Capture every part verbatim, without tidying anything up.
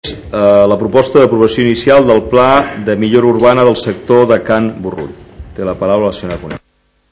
la proposta d'aprovació inicial del Pla de Millora Urbana del sector de Can Borrull. Té la paraula la senyora Cunha.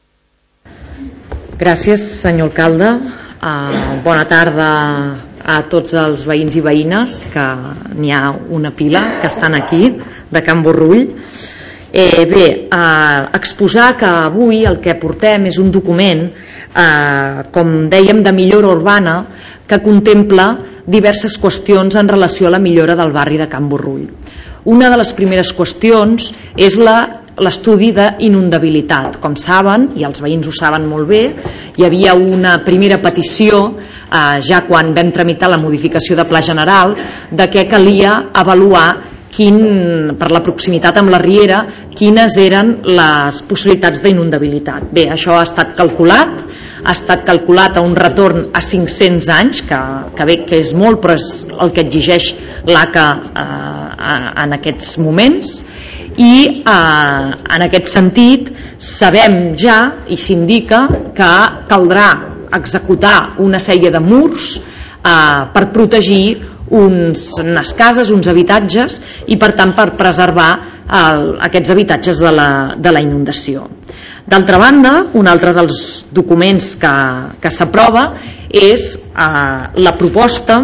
Gràcies, senyor alcalde. Uh, bona tarda a tots els veïns i veïnes, que n'hi ha una pila que estan aquí, de Can Borrull. Eh, bé, eh, exposar que avui el que portem és un document, eh, com dèiem, de millora urbana, que contempla diverses qüestions en relació a la millora del barri de Can Borrull. Una de les primeres qüestions és l'estudi d'inundabilitat. Com saben, i els veïns ho saben molt bé, hi havia una primera petició, eh, ja quan vam tramitar la modificació de Pla General, de què calia avaluar quin, per la proximitat amb la riera, quines eren les possibilitats d'inundabilitat. Bé, això ha estat calculat, ha estat calculat a un retorn a cinc-cents anys, que, que bé que és molt, però és el que exigeix l'A C A eh, en aquests moments, i eh, en aquest sentit sabem ja, i s'indica, que caldrà executar una sèrie de murs eh, per protegir uns, unes cases, uns habitatges, i per tant per preservar el, aquests habitatges de la, de la inundació. D'altra banda, un altre dels documents que, que s'aprova és eh, la proposta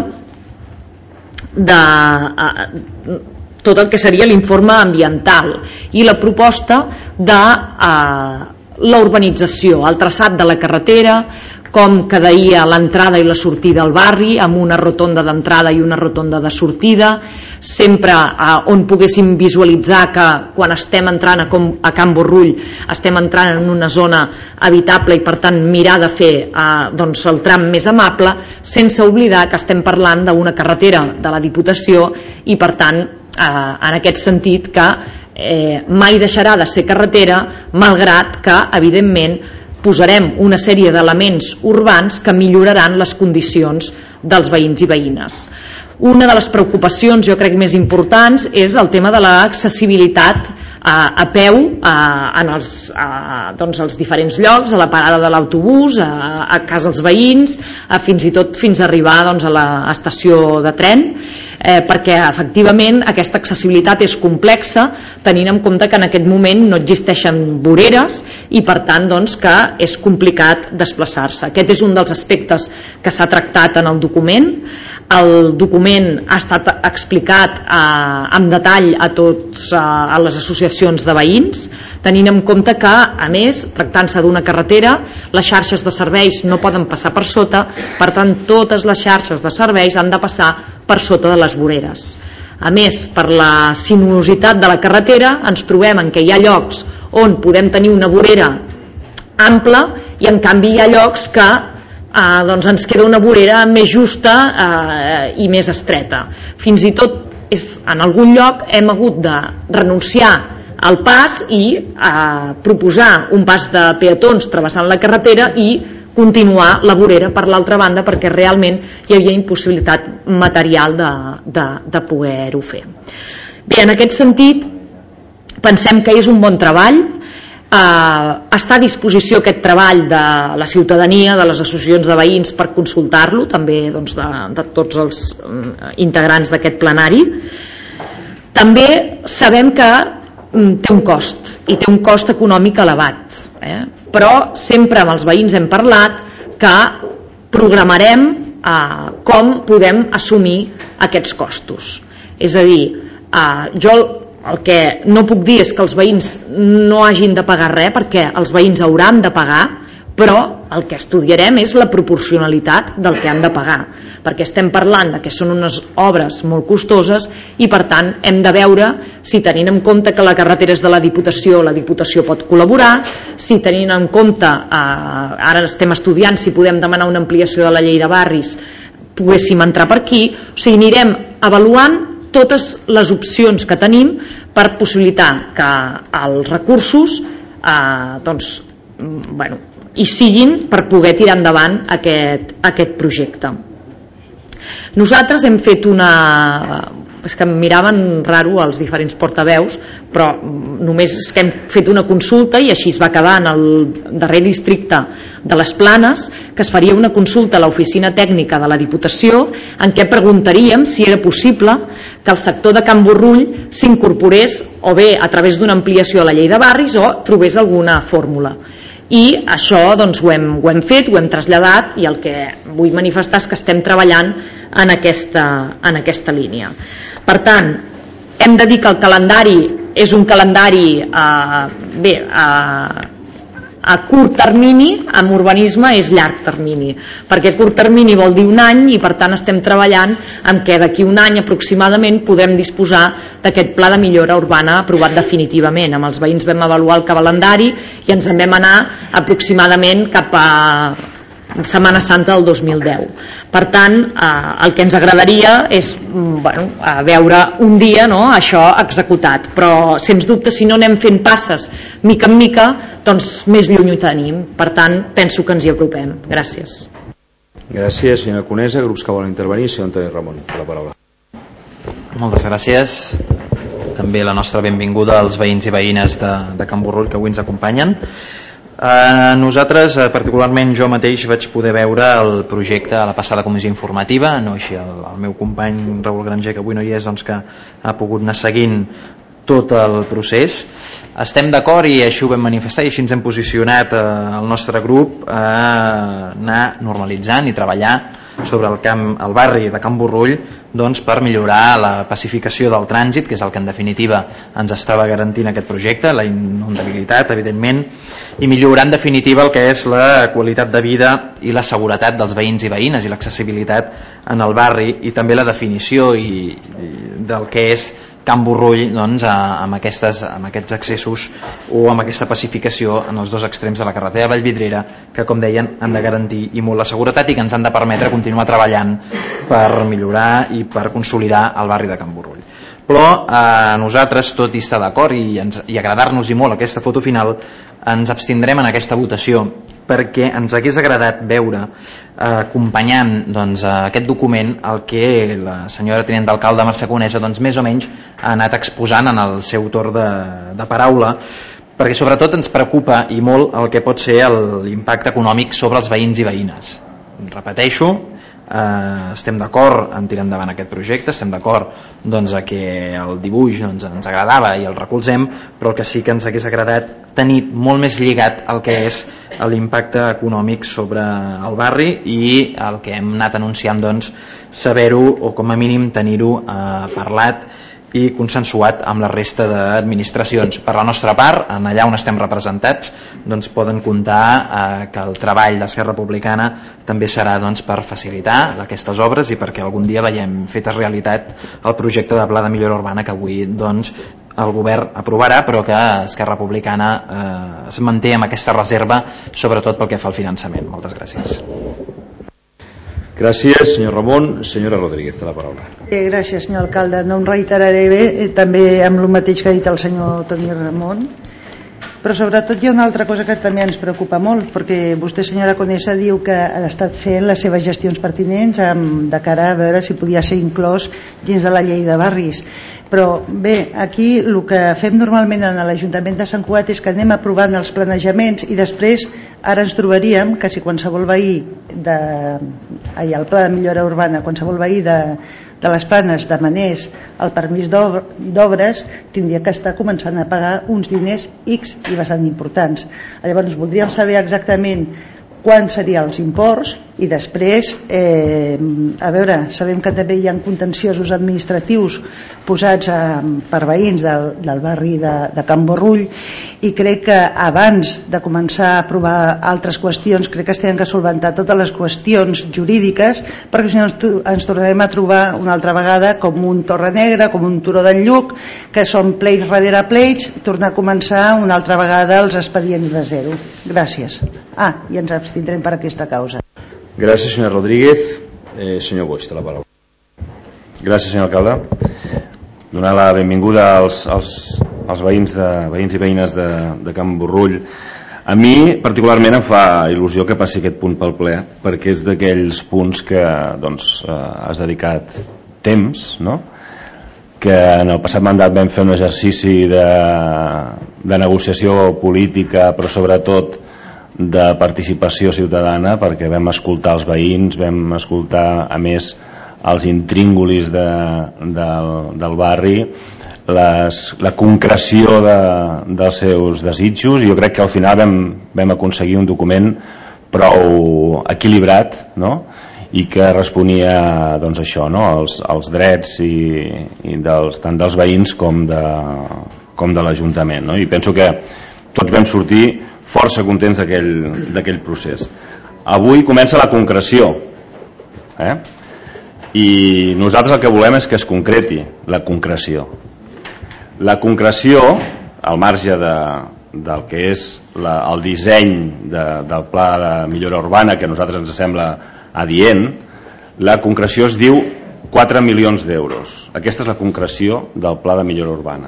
de eh, tot el que seria l'informe ambiental i la proposta de eh, la urbanització, el traçat de la carretera, com quedaria l'entrada i la sortida al barri, amb una rotonda d'entrada i una rotonda de sortida, sempre eh, on poguéssim visualitzar que quan estem entrant a, com, a Can Borrull estem entrant en una zona habitable i per tant mirar de fer eh, doncs el tram més amable, sense oblidar que estem parlant d'una carretera de la Diputació i per tant eh, en aquest sentit que eh, mai deixarà de ser carretera, malgrat que evidentment posarem una sèrie d'elements urbans que milloraran les condicions dels veïns i veïnes. Una de les preocupacions, jo crec, més importants és el tema de l'accessibilitat a, a peu a, en els, a, doncs, als diferents llocs, a la parada de l'autobús, a, a casa dels veïns, a, fins i tot fins a arribar doncs, a l'estació de tren, eh, perquè efectivament aquesta accessibilitat és complexa, tenint en compte que en aquest moment no existeixen voreres i per tant doncs, que és complicat desplaçar-se. Aquest és un dels aspectes que s'ha tractat en el document. El document ha estat explicat eh, amb detall a tots eh, a les associacions de veïns, tenint en compte que, a més, tractant-se d'una carretera, les xarxes de serveis no poden passar per sota, per tant, totes les xarxes de serveis han de passar per sota de les voreres. A més, per la sinuositat de la carretera, ens trobem en que hi ha llocs on podem tenir una vorera ampla i, en canvi, hi ha llocs que eh, doncs ens queda una vorera més justa eh, i més estreta. Fins i tot, és, en algun lloc, hem hagut de renunciar al pas i eh, proposar un pas de peatons travessant la carretera i continuar la vorera per l'altra banda, perquè realment hi havia impossibilitat material de, de, de poder-ho fer. Bé, en aquest sentit, pensem que és un bon treball. Eh, està a disposició aquest treball de la ciutadania, de les associacions de veïns, per consultar-lo, també doncs, de, de tots els eh, integrants d'aquest plenari. També sabem que mm, té un cost, i té un cost econòmic elevat, eh? Però sempre amb els veïns hem parlat que programarem eh, com podem assumir aquests costos. És a dir, eh, jo el que no puc dir és que els veïns no hagin de pagar res, perquè els veïns hauran de pagar, però el que estudiarem és la proporcionalitat del que han de pagar, perquè estem parlant de que són unes obres molt costoses i per tant hem de veure si, tenint en compte que la carretera és de la Diputació, la Diputació pot col·laborar, si tenint en compte, eh, ara estem estudiant si podem demanar una ampliació de la llei de barris, poguéssim entrar per aquí, o sigui, anirem avaluant totes les opcions que tenim per possibilitar que els recursos eh, doncs, bueno, hi siguin per poder tirar endavant aquest, aquest projecte. Nosaltres hem fet una, és que em miraven raro els diferents portaveus, però només és que hem fet una consulta i així es va quedar en el darrer districte de les Planes, que es faria una consulta a l'oficina tècnica de la Diputació en què preguntaríem si era possible que el sector de Can Borrull s'incorporés o bé a través d'una ampliació a la llei de barris o trobés alguna fórmula. I això doncs, ho, hem, ho hem fet, ho hem traslladat, i el que vull manifestar és que estem treballant en aquesta, en aquesta línia. Per tant, hem de dir que el calendari és un calendari eh, bé, eh, a curt termini, amb urbanisme és llarg termini, perquè curt termini vol dir un any, i per tant estem treballant en què d'aquí un any aproximadament podrem disposar d'aquest pla de millora urbana aprovat definitivament. Amb els veïns vam avaluar el calendari i ens en vam anar aproximadament cap a Setmana Santa del dos mil deu. Per tant, eh, el que ens agradaria és bueno, veure un dia, no?, això executat, però sens dubte si no anem fent passes mica en mica, doncs més lluny ho tenim. Per tant, penso que ens hi apropem. Gràcies. Gràcies, senyora Conesa. Grups que volen intervenir. Senyor Antoni Ramon, per la paraula. Moltes gràcies. També la nostra benvinguda als veïns i veïnes de, de Can Borrull que avui ens acompanyen. Uh, nosaltres, uh, particularment jo mateix, vaig poder veure el projecte a la passada comissió informativa, no així el, el meu company Raül Granger, que avui no hi és, doncs que ha pogut anar seguint tot el procés. Estem d'acord, i així ho vam manifestar i així ens hem posicionat eh, el nostre grup, a anar normalitzant i treballar sobre el, camp, el barri de Can Borrull, doncs, per millorar la pacificació del trànsit, que és el que en definitiva ens estava garantint aquest projecte, la inundabilitat evidentment, i millorar en definitiva el que és la qualitat de vida i la seguretat dels veïns i veïnes i l'accessibilitat en el barri, i també la definició i, i del que és Can Borrull, doncs, amb, aquestes, amb aquests accessos o amb aquesta pacificació en els dos extrems de la carretera de Vallvidrera, que, com deien, han de garantir i molt la seguretat i que ens han de permetre continuar treballant per millorar i per consolidar el barri de Can Borrull. Però eh, nosaltres, tot i estar d'acord i, ens, i agradar-nos i molt aquesta foto final, ens abstindrem en aquesta votació perquè ens hagués agradat veure eh, acompanyant doncs, aquest document el que la senyora tinent d'alcalde Mercè Conesa doncs, més o menys ha anat exposant en el seu torn de, de paraula, perquè sobretot ens preocupa i molt el que pot ser l'impacte econòmic sobre els veïns i veïnes. Repeteixo, eh, estem d'acord en tirar endavant aquest projecte, estem d'acord doncs, a que el dibuix doncs, ens agradava i el recolzem, però el que sí que ens hagués agradat tenir molt més lligat el que és l'impacte econòmic sobre el barri i el que hem anat anunciant, doncs, saber-ho o com a mínim tenir-ho eh, parlat i consensuat amb la resta d'administracions. Per la nostra part, en allà on estem representats, doncs poden comptar eh, que el treball d'Esquerra Republicana també serà doncs, per facilitar aquestes obres i perquè algun dia veiem feta realitat el projecte de pla de millora urbana que avui doncs, el govern aprovarà, però que Esquerra Republicana eh, es manté amb aquesta reserva, sobretot pel que fa al finançament. Moltes gràcies. Gràcies, senyor Ramon. Senyora Rodríguez, la paraula. Eh, gràcies, senyor alcalde. No em reiteraré bé, eh, també amb el mateix que ha dit el senyor Toni Ramon, però sobretot hi ha una altra cosa que també ens preocupa molt, perquè vostè, senyora Conesa, diu que ha estat fent les seves gestions pertinents amb, de cara a veure si podia ser inclòs dins de la llei de barris. Però bé, aquí el que fem normalment en l'Ajuntament de Sant Cugat és que anem aprovant els planejaments i després ara ens trobaríem que si qualsevol veí de, ai, el pla de millora urbana, qualsevol veí de, de les Planes demanés el permís d'obres, tindria que estar començant a pagar uns diners X i bastant importants. Llavors voldríem saber exactament quan serien els imports i després, eh, a veure, sabem que també hi ha contenciosos administratius posats a, per veïns del, del barri de, de Can Borrull i crec que abans de començar a aprovar altres qüestions crec que es tenen que solventar totes les qüestions jurídiques perquè si no ens, ens tornarem a trobar una altra vegada com un Torre Negra, com un Turó del Lluc, que són pleits darrere pleits, tornar a començar una altra vegada els expedients de zero. Gràcies. Ah, i ens abstindrem per aquesta causa. Gràcies, senyora Rodríguez. Eh, senyor Boix, té la paraula. Gràcies, senyor alcalde. Donar la benvinguda als, als, als veïns, de, veïns i veïnes de, de Can Borrull. A mi, particularment, em fa il·lusió que passi aquest punt pel ple, perquè és d'aquells punts que doncs, eh, has dedicat temps, no?, que en el passat mandat vam fer un exercici de, de negociació política, però sobretot de participació ciutadana, perquè vam escoltar els veïns, vam escoltar a més els intríngulis de, del, del barri, les, la concreció de, dels seus desitjos, i jo crec que al final vam, vam aconseguir un document prou equilibrat, no? I que responia, doncs, això, no? als, als drets i, i dels, tant dels veïns com de, com de l'Ajuntament, no? I penso que tots vam sortir força contents d'aquell procés. Avui comença la concreció, eh? I nosaltres el que volem és que es concreti la concreció. La concreció, al marge de, del que és la, el disseny de, del pla de millora urbana, que a nosaltres ens sembla adient, la concreció es diu quatre milions d'euros. Aquesta és la concreció del pla de millora urbana.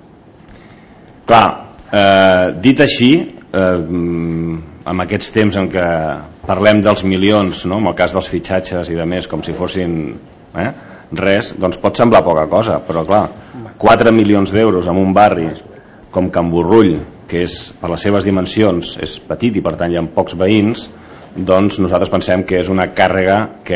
Clar, eh, dit així, eh, en aquests temps en què parlem dels milions, no? En el cas dels fitxatges i de més, com si fossin eh, res, doncs pot semblar poca cosa, però clar, quatre milions d'euros en un barri com Can Borrull, que és, per les seves dimensions és petit i per tant hi ha pocs veïns, doncs nosaltres pensem que és una càrrega que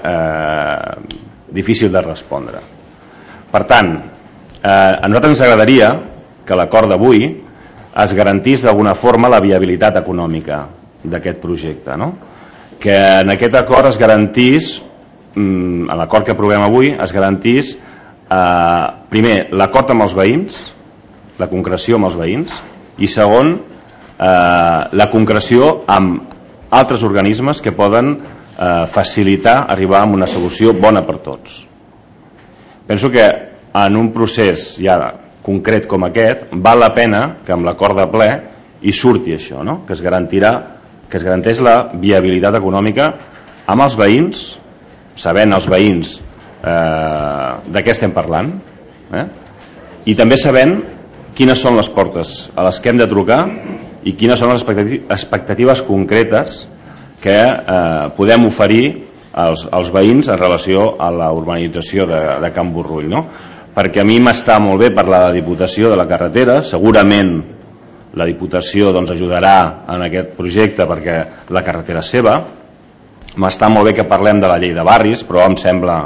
eh, difícil de respondre. Per tant, eh, a nosaltres ens agradaria que l'acord d'avui es garantís d'alguna forma la viabilitat econòmica d'aquest projecte, no? Que en aquest acord es garantís, en l'acord que aprovem avui, es garantís eh, primer l'acord amb els veïns, la concreció amb els veïns, i segon eh, la concreció amb altres organismes que poden eh, facilitar arribar a una solució bona per tots. Penso que en un procés ja concret com aquest val la pena que amb l'acord de ple hi surti això, no? Que es garantirà, que es garanteix la viabilitat econòmica amb els veïns, sabent els veïns eh, de què estem parlant, eh? I també sabent quines són les portes a les que hem de trucar i quines són les expectatives concretes que eh, podem oferir als, als veïns en relació a la urbanització de, de Can Borrull, no? Perquè a mi m'està molt bé parlar de la Diputació de la carretera, segurament la Diputació doncs, ajudarà en aquest projecte perquè la carretera és seva, m'està molt bé que parlem de la llei de barris, però em sembla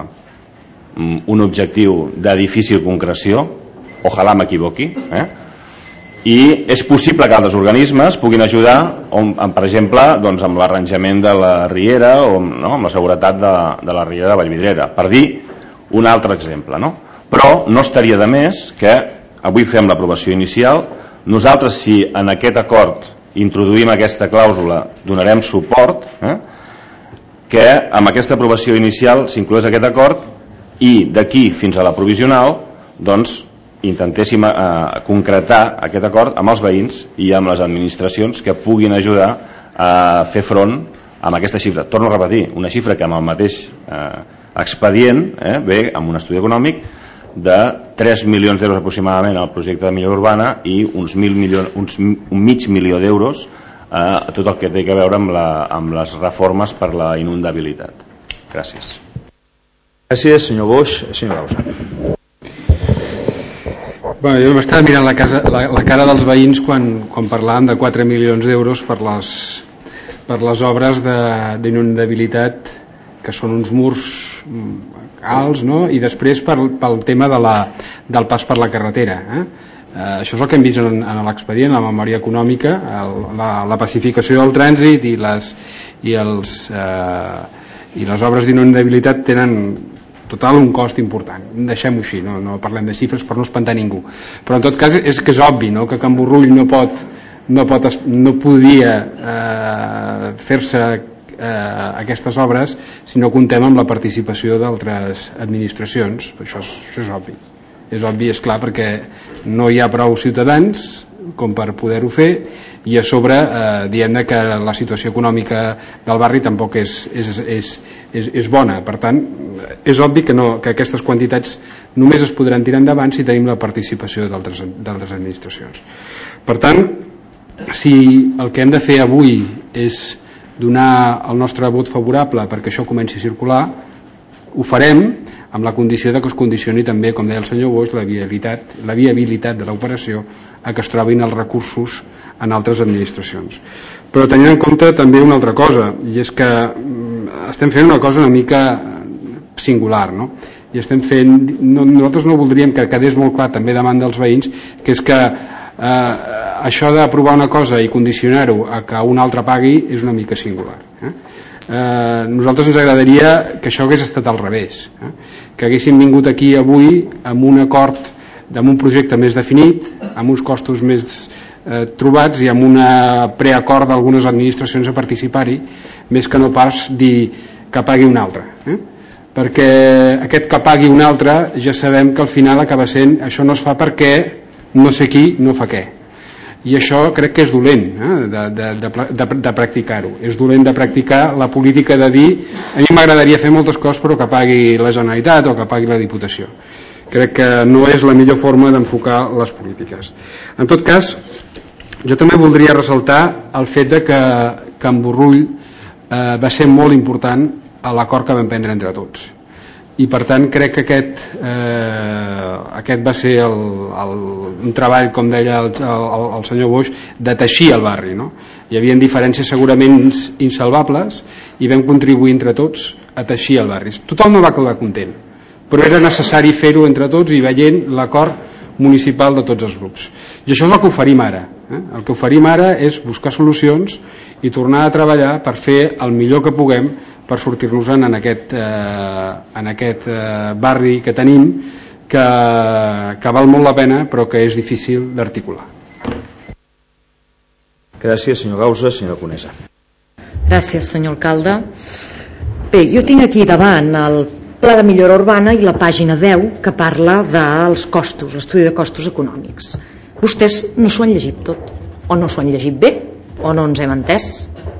un objectiu de difícil concreció, ojalà m'equivoqui, eh? I és possible que altres organismes puguin ajudar, on, per exemple, doncs, amb l'arranjament de la riera o no, amb la seguretat de, de la riera de Vallvidrera, per dir un altre exemple, no? Però no estaria de més que avui fem l'aprovació inicial, nosaltres si en aquest acord introduïm aquesta clàusula donarem suport, eh? Que amb aquesta aprovació inicial s'incloés aquest acord i d'aquí fins a la provisional doncs intentéssim eh, concretar aquest acord amb els veïns i amb les administracions que puguin ajudar a fer front amb aquesta xifra. Torno a repetir, una xifra que amb el mateix eh, expedient eh, ve amb un estudi econòmic de tres milions d'euros aproximadament al projecte de millora urbana i uns, mil milions, uns un mig milió d'euros eh, a tot el que té a veure amb, la, amb les reformes per la inundabilitat. Gràcies. Gràcies, senyor Boix. Senyor Gausa. Bueno, jo m'estava mirant la, casa, la, la cara dels veïns quan, quan parlàvem de quatre milions d'euros per les, per les obres d'inundabilitat, que són uns murs alts, no? I després per, pel tema de la, del pas per la carretera. Eh? Eh, això és el que hem vist en, en l'expedient, la memòria econòmica, el, la, la pacificació del trànsit i les, i els, eh, i les obres d'inundabilitat tenen total un cost important, deixem-ho així, no, no parlem de xifres per no espantar ningú, però en tot cas és que és obvi, no? Que Can Borrull no pot no, pot, no podia eh, fer-se eh, aquestes obres si no comptem amb la participació d'altres administracions. Això és, això és obvi, és obvi, és clar, perquè no hi ha prou ciutadans com per poder-ho fer i a sobre eh, diem que la situació econòmica del barri tampoc és, és, és, és, és bona. Per tant, és obvi que, no, que aquestes quantitats només es podran tirar endavant si tenim la participació d'altres administracions. Per tant, si el que hem de fer avui és donar el nostre vot favorable perquè això comenci a circular, ho farem amb la condició de que es condicioni també, com deia el senyor Boix, la viabilitat, la viabilitat de l'operació a que es trobin els recursos en altres administracions. Però tenint en compte també una altra cosa, i és que estem fent una cosa una mica singular, no? I estem fent, no, nosaltres no voldríem que quedés molt clar també davant dels veïns, que és que eh, això d'aprovar una cosa i condicionar-ho a que un altre pagui és una mica singular. Eh? Eh, nosaltres ens agradaria que això hagués estat al revés, eh? Que haguéssim vingut aquí avui amb un acord, amb un projecte més definit, amb uns costos més eh, trobats i amb un preacord d'algunes administracions a participar-hi, més que no pas dir que pagui un altre, eh? Perquè aquest que pagui un altre ja sabem que al final acaba sent això no es fa perquè no sé qui no fa què, i això crec que és dolent, eh? de, de, de, de, de practicar-ho. És dolent de practicar la política de dir a mi m'agradaria fer moltes coses però que pagui la Generalitat o que pagui la Diputació. Crec que no és la millor forma d'enfocar les polítiques. En tot cas, jo també voldria ressaltar el fet de que Can Borrull eh, va ser molt important a l'acord que vam prendre entre tots, i per tant crec que aquest eh, aquest va ser el, el, un treball, com deia el, el, el senyor Boix, de teixir el barri, no? Hi havia diferències segurament insalvables i vam contribuir entre tots a teixir el barri. Tothom no va quedar content, però era necessari fer-ho entre tots i veient l'acord municipal de tots els grups, i això és el que oferim ara, eh? El que oferim ara és buscar solucions i tornar a treballar per fer el millor que puguem per sortir-nos-en en aquest, eh, en aquest eh, barri que tenim, que, que val molt la pena però que és difícil d'articular. Gràcies, senyor Gausa. Senyora Conesa. Gràcies, senyor alcalde. Bé, jo tinc aquí davant el Pla de Millora Urbana i la pàgina deu que parla dels costos, l'estudi de costos econòmics. Vostès no s'ho han llegit tot, o no s'ho han llegit bé, o no ens hem entès.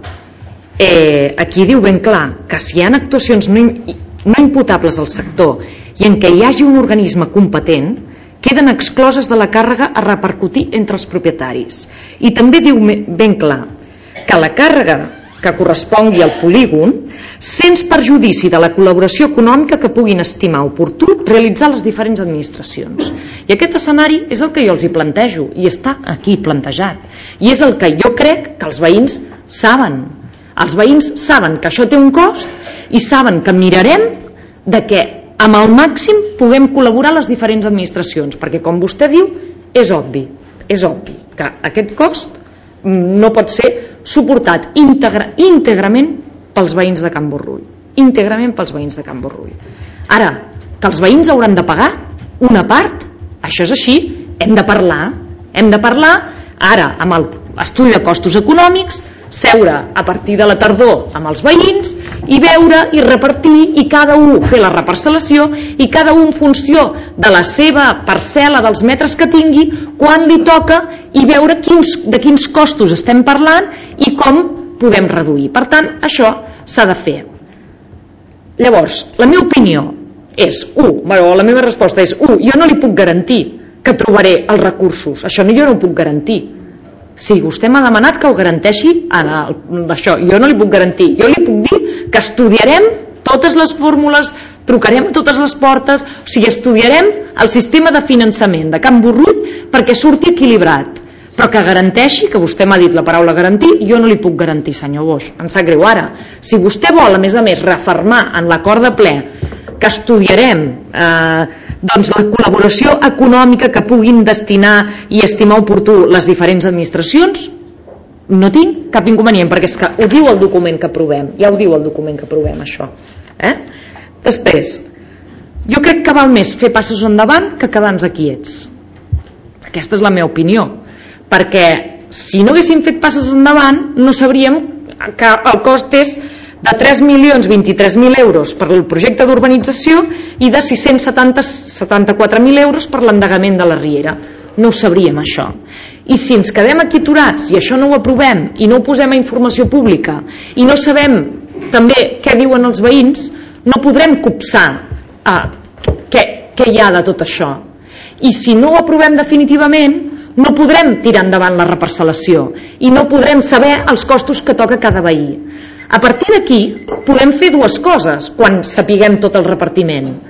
Eh, aquí diu ben clar que si hi ha actuacions no, no imputables al sector i en què hi hagi un organisme competent, queden excloses de la càrrega a repercutir entre els propietaris. I també diu ben clar que la càrrega que correspongui al polígon, sens perjudici de la col·laboració econòmica que puguin estimar oportú realitzar les diferents administracions. I aquest escenari és el que jo els hi plantejo, i està aquí plantejat, i és el que jo crec que els veïns saben. Els veïns saben que això té un cost i saben que mirarem de que amb el màxim puguem col·laborar les diferents administracions, perquè com vostè diu, és obvi, és obvi que aquest cost no pot ser suportat íntegra, íntegrament pels veïns de Can Borrull, íntegrament pels veïns de Can Borrull. Ara, que els veïns hauran de pagar una part, això és així, hem de parlar, hem de parlar ara amb l'estudi de costos econòmics, seure a partir de la tardor amb els veïns i veure i repartir i cada un fer la reparcel·lació i cada un en funció de la seva parcel·la dels metres que tingui quan li toca i veure quins, de quins costos estem parlant i com podem reduir. Per tant, això s'ha de fer. Llavors, la meva opinió és, u, bueno, la meva resposta és, u, jo no li puc garantir que trobaré els recursos, això jo no ho puc garantir. Si vostè m'ha demanat que ho garanteixi d'això, jo no li puc garantir, jo li puc dir que estudiarem totes les fórmules, trucarem a totes les portes, o sigui, estudiarem el sistema de finançament de Can Borrull perquè surti equilibrat, però que garanteixi, que vostè m'ha dit la paraula garantir, jo no li puc garantir, senyor Boix, em sap greu ara. Si vostè vol, a més a més, refermar en l'acord de ple que estudiarem eh, doncs la col·laboració econòmica que puguin destinar i estimar oportú les diferents administracions, no tinc cap inconvenient, perquè és que ho diu el document que aprovem, ja ho diu el document que aprovem, això. Eh? Després, jo crec que val més fer passos endavant que quedar-nos quiets. Aquesta és la meva opinió, perquè si no haguéssim fet passos endavant no sabríem que el cost és de tres milions vint-i-tres mil euros per al projecte d'urbanització i de sis-cents setanta-quatre mil euros per l'endegament de la Riera. No ho sabríem, això. I si ens quedem aquí aturats i això no ho aprovem i no ho posem a informació pública i no sabem també què diuen els veïns, no podrem copsar eh, què, què hi ha de tot això. I si no ho aprovem definitivament, no podrem tirar endavant la reparcel·lació i no podrem saber els costos que toca cada veí. A partir d'aquí podem fer dues coses quan sapiguem tot el repartiment.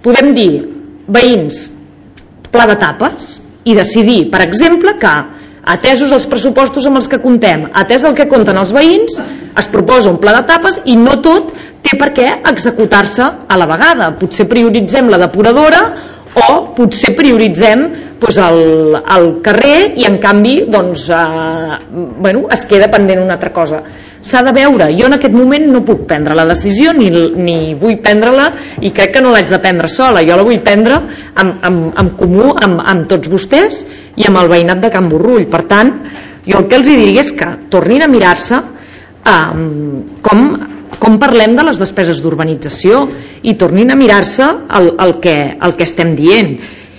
podem dir, veïns, pla de tapes, i decidir, per exemple, que atesos els pressupostos amb els que comptem, atès el que compten els veïns, es proposa un pla de tapes i no tot té per què executar-se a la vegada. Potser prioritzem la depuradora o potser prioritzem doncs, el, el carrer i en canvi doncs, eh, bueno, es queda pendent una altra cosa. S'ha de veure, jo en aquest moment no puc prendre la decisió ni, ni vull prendre-la i crec que no l'haig de prendre sola, jo la vull prendre amb, amb, amb comú amb, amb tots vostès i amb el veïnat de Can Borrull. Per tant, jo el que els diria és que tornin a mirar-se eh, com, com parlem de les despeses d'urbanització i tornin a mirar-se el, el, que, el que estem dient.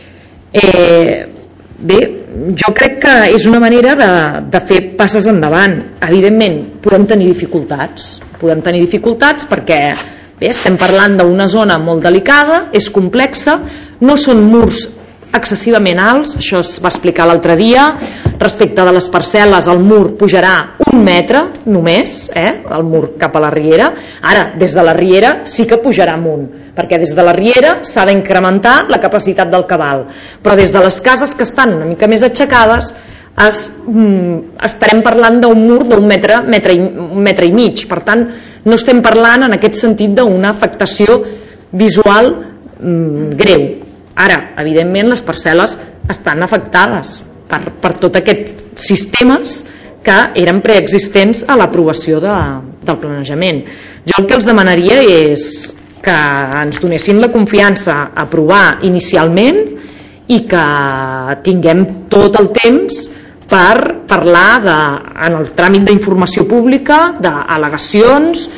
Eh, bé, jo crec que és una manera de, de fer passes endavant. Evidentment podem tenir dificultats podem tenir dificultats perquè bé, estem parlant d'una zona molt delicada, és complexa, no són murs excessivament alts, això es va explicar l'altre dia. Respecte de les parcel·les, el mur pujarà un metre només, eh, el mur cap a la riera. Ara, des de la riera sí que pujarà amunt, perquè des de la riera s'ha d'incrementar la capacitat del cabal, però des de les cases que estan una mica més aixecades es, mm, estarem parlant d'un mur d'un metre, metre i, un metre i mig. Per tant, no estem parlant en aquest sentit d'una afectació visual mm, greu. Ara, evidentment, les parcel·les estan afectades per, per tot aquests sistemes que eren preexistents a l'aprovació de, del planejament. Jo el que els demanaria és que ens donessin la confiança a aprovar inicialment i que tinguem tot el temps per parlar de, en el tràmit d'informació pública, d'al·legacions,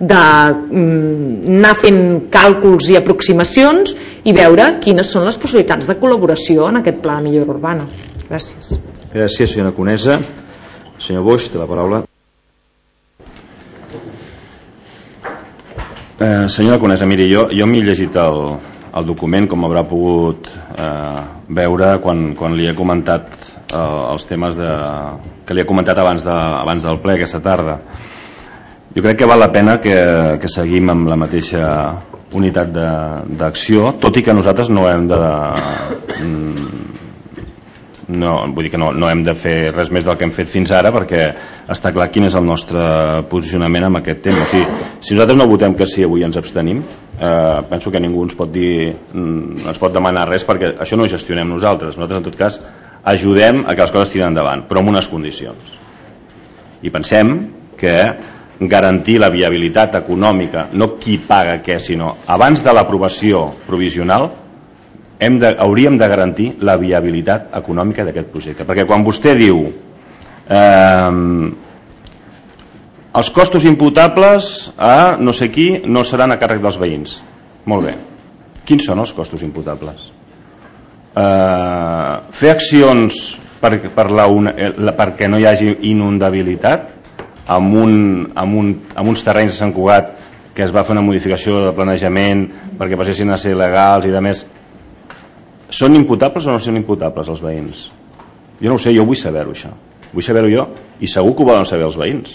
d'anar fent càlculs i aproximacions i veure quines són les possibilitats de col·laboració en aquest pla de millora urbana. Gràcies. Gràcies, senyora Conesa. Senyor Boix, té la paraula. Eh, senyora Conesa, miri, jo, jo m'he llegit el, el document, com haurà pogut eh, veure quan, quan li he comentat eh, els temes de, que li he comentat abans, de, abans del ple aquesta tarda. Jo crec que val la pena que, que seguim amb la mateixa unitat d'acció, tot i que nosaltres no hem de no, vull dir que no, no hem de fer res més del que hem fet fins ara, perquè està clar quin és el nostre posicionament en aquest tema. O sigui, si nosaltres no votem que sí, avui ens abstenim, eh, penso que ningú ens pot dir, ens pot demanar res, perquè això no ho gestionem nosaltres. Nosaltres en tot cas ajudem a que les coses tiren endavant, però amb unes condicions, i pensem que garantir la viabilitat econòmica, no qui paga què, sinó abans de l'aprovació provisional hem de, hauríem de garantir la viabilitat econòmica d'aquest projecte, perquè quan vostè diu eh, els costos imputables a no sé qui no seran a càrrec dels veïns, molt bé, quins són els costos imputables? Eh, fer accions per, per la, la, perquè no hi hagi inundabilitat amb, un, amb, un, amb uns terrenys de Sant Cugat que es va fer una modificació de planejament perquè passessin a ser legals i de més, són imputables o no són imputables els veïns? Jo no ho sé, jo vull saber-ho això, vull saber-ho jo i segur que ho volen saber els veïns.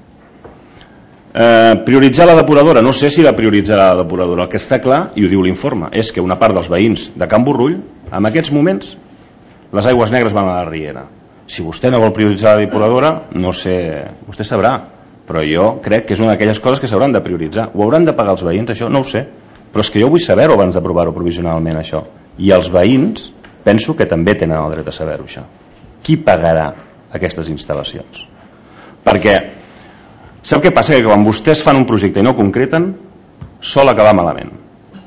Eh, prioritzar la depuradora, no sé si la prioritzarà la depuradora. El que està clar, i ho diu l'informe, és que una part dels veïns de Can Borrull en aquests moments les aigües negres van a la riera. Si vostè no vol prioritzar la depuradora, no sé, vostè sabrà, però jo crec que és una d'aquelles coses que s'hauran de prioritzar. Ho hauran de pagar els veïns, això? No ho sé, però és que jo vull saber-ho abans d'aprovar-ho provisionalment, això. I els veïns penso que també tenen el dret a saber-ho, això. Qui pagarà aquestes instal·lacions? Perquè sap què passa? Que quan vostès fan un projecte i no concreten, sol acabar malament.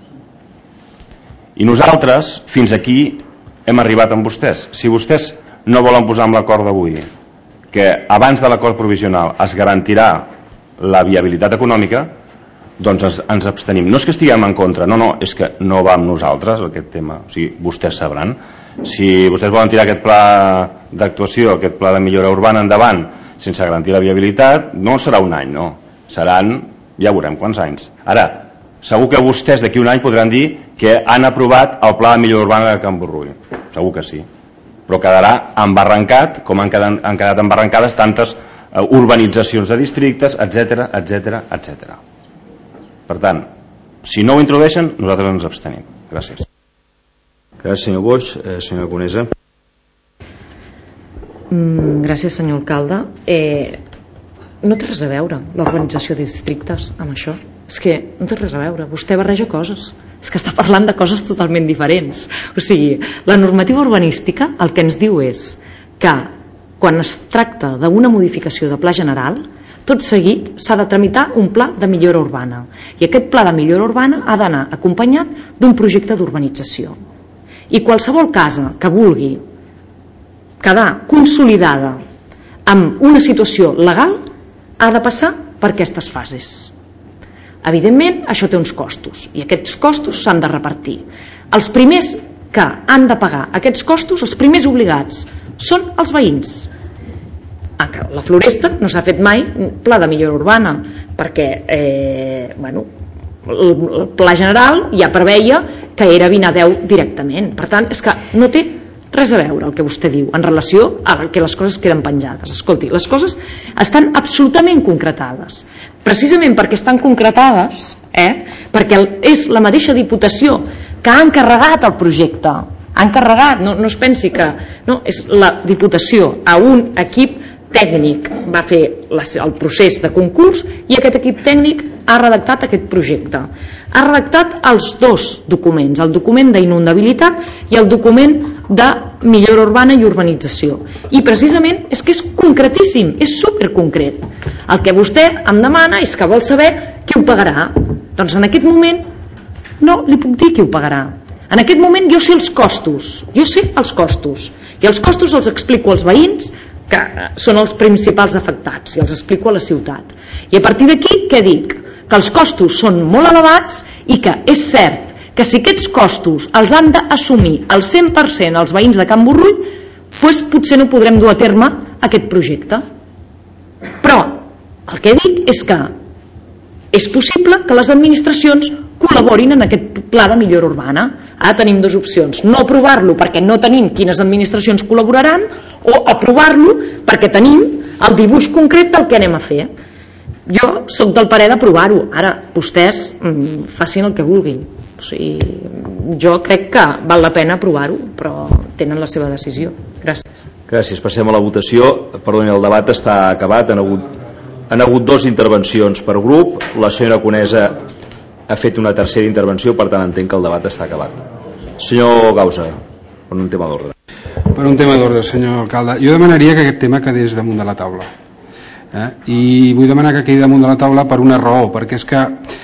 I nosaltres fins aquí hem arribat amb vostès. Si vostès no volen posar amb l'acord d'avui que abans de l'acord provisional es garantirà la viabilitat econòmica, doncs ens, ens abstenim. No és que estiguem en contra, no, no, és que no va amb nosaltres aquest tema. O sigui, vostès sabran. Si vostès volen tirar aquest pla d'actuació, aquest pla de millora urbana endavant sense garantir la viabilitat, no serà un any, no. Seran, ja veurem quants anys. Ara, segur que vostès d'aquí un any podran dir que han aprovat el pla de millora urbana de Can Borrull. Segur que sí. Però quedarà embarrancat, com han quedat, han quedat embarrancades tantes uh, urbanitzacions de districtes, etcètera, etcètera, etcètera. Per tant, si no ho introdueixen, nosaltres ens abstenim. Gràcies. Gràcies, senyor Boix. Eh, senyora Conesa. Mm, gràcies, senyor alcalde. Eh, no té res a veure l'organització de districtes amb això. És que no té res a veure. Vostè barreja coses. És que està parlant de coses totalment diferents. O sigui, la normativa urbanística el que ens diu és que quan es tracta d'una modificació de pla general, tot seguit s'ha de tramitar un pla de millora urbana. I aquest pla de millora urbana ha d'anar acompanyat d'un projecte d'urbanització. I qualsevol casa que vulgui quedar consolidada amb una situació legal ha de passar per aquestes fases. Evidentment, això té uns costos i aquests costos s'han de repartir. Els primers que han de pagar aquests costos, els primers obligats, són els veïns. A la Floresta no s'ha fet mai pla de millora urbana perquè eh, bueno, el pla general ja preveia que era vint a deu directament. Per tant, és que no té res a veure el que vostè diu en relació a que les coses queden penjades. Escolti, les coses estan absolutament concretades. Precisament perquè estan concretades, eh, perquè és la mateixa Diputació que ha encarregat el projecte, ha encarregat, no, no es pensi que no, és la Diputació a un equip tècnic va fer el procés de concurs i aquest equip tècnic ha redactat aquest projecte. Ha redactat els dos documents, el document d'inundabilitat i el document de millora urbana i urbanització. I precisament és que és concretíssim, és superconcret. El que vostè em demana és que vol saber qui ho pagarà. Doncs en aquest moment no li puc dir qui ho pagarà. En aquest moment jo sé els costos, jo sé els costos i els costos els explico als veïns que són els principals afectats i els explico a la ciutat. I a partir d'aquí què dic? Que els costos són molt elevats i que és cert que si aquests costos els han d'assumir al cent per cent els veïns de Can Borrull, doncs potser no podrem dur a terme aquest projecte. Però el que dic és que és possible que les administracions col·laborin en aquest pla de millora urbana. Ara tenim dues opcions: no aprovar-lo perquè no tenim quines administracions col·laboraran, o aprovar-lo perquè tenim el dibuix concret del que anem a fer. Jo sóc del parer d'aprovar-ho. Ara vostès mm, facin el que vulguin. O sigui, jo crec que val la pena aprovar-ho, però tenen la seva decisió. Gràcies. Gràcies. Passem a la votació. Perdoni, el debat està acabat. Han hagut, han hagut dues intervencions per grup. La senyora Conesa ha fet una tercera intervenció, per tant entenc que el debat està acabat. Senyor Gausa, per un tema d'ordre. Per un tema d'ordre, senyor alcalde. Jo demanaria que aquest tema quedés damunt de la taula. Eh? I vull demanar que quedi damunt de la taula per una raó, perquè és que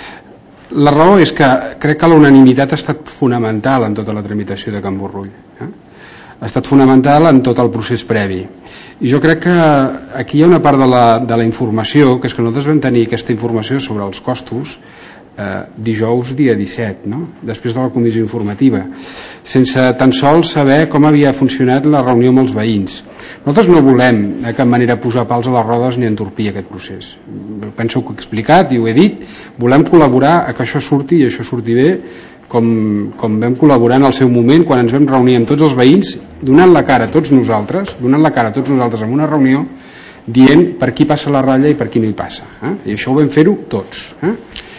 la raó és que crec que la unanimitat ha estat fonamental en tota la tramitació de Can Borrull. Eh? Ha estat fonamental en tot el procés previ. I jo crec que aquí hi ha una part de la, de la informació, que és que nosaltres vam tenir aquesta informació sobre els costos eh, dijous dia disset, no? Després de la comissió informativa, sense tan sols saber com havia funcionat la reunió amb els veïns. Nosaltres no volem de cap manera posar pals a les rodes ni entorpir aquest procés. Penso que ho he explicat i ho he dit. Volem col·laborar a que això surti i això surti bé, com, com vam col·laborar en el seu moment quan ens vam reunir amb tots els veïns, donant la cara a tots nosaltres, donant la cara a tots nosaltres en una reunió, dient per qui passa la ratlla i per qui no hi passa. Eh? I això ho vam fer-ho tots. Eh?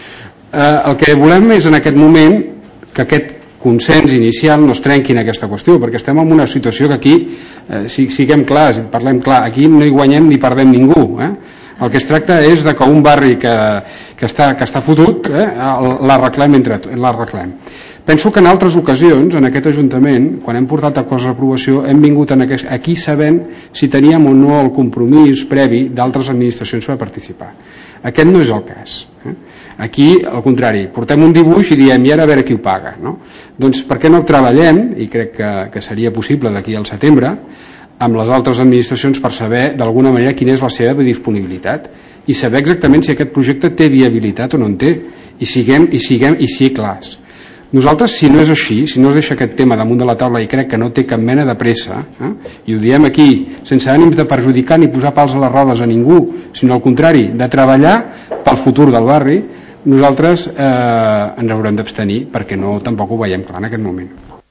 Eh, el que volem és en aquest moment que aquest consens inicial no es trenqui en aquesta qüestió, perquè estem en una situació que aquí, eh, si, siguem clars, parlem clar, aquí no hi guanyem ni perdem ningú. Eh? El que es tracta és de que un barri que, que, està, que està fotut eh, l'arreglem entre l'arreglem. Penso que en altres ocasions, en aquest Ajuntament, quan hem portat a coses d'aprovació, hem vingut en aquest, aquí sabent si teníem o no el compromís previ d'altres administracions per participar. Aquest no és el cas. Eh? Aquí, al contrari, portem un dibuix i diem, i ara a veure qui ho paga. No? Doncs per què no treballem, i crec que, que seria possible d'aquí al setembre, amb les altres administracions per saber d'alguna manera quina és la seva disponibilitat i saber exactament si aquest projecte té viabilitat o no en té, i siguem i siguem i sigui clars. Nosaltres, si no és així, si no es deixa aquest tema damunt de la taula, i crec que no té cap mena de pressa, eh, i ho diem aquí sense ànims de perjudicar ni posar pals a les rodes a ningú, sinó al contrari, de treballar pel futur del barri, nosaltres eh, ens haurem d'abstenir perquè no, tampoc ho veiem clar en aquest moment.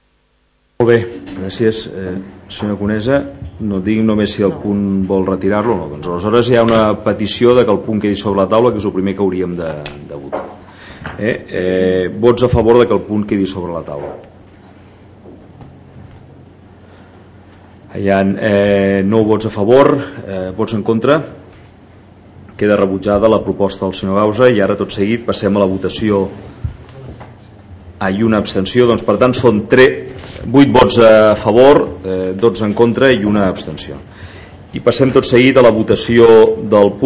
Molt bé, gràcies. Eh, senyor Conesa, no digui només si el punt vol retirar-lo o no. Doncs aleshores hi ha una petició de que el punt quedi sobre la taula, que és el primer que hauríem de, de votar. Eh? Eh, vots a favor de que el punt quedi sobre la taula. Hi ha eh, nou vots a favor, eh, vots en contra. Queda rebutjada la proposta del senyor Bausa i ara tot seguit passem a la votació. Ah, i una abstenció, doncs per tant són vuit vots a favor, eh, dotze en contra i una abstenció. I passem tot seguit a la votació del punt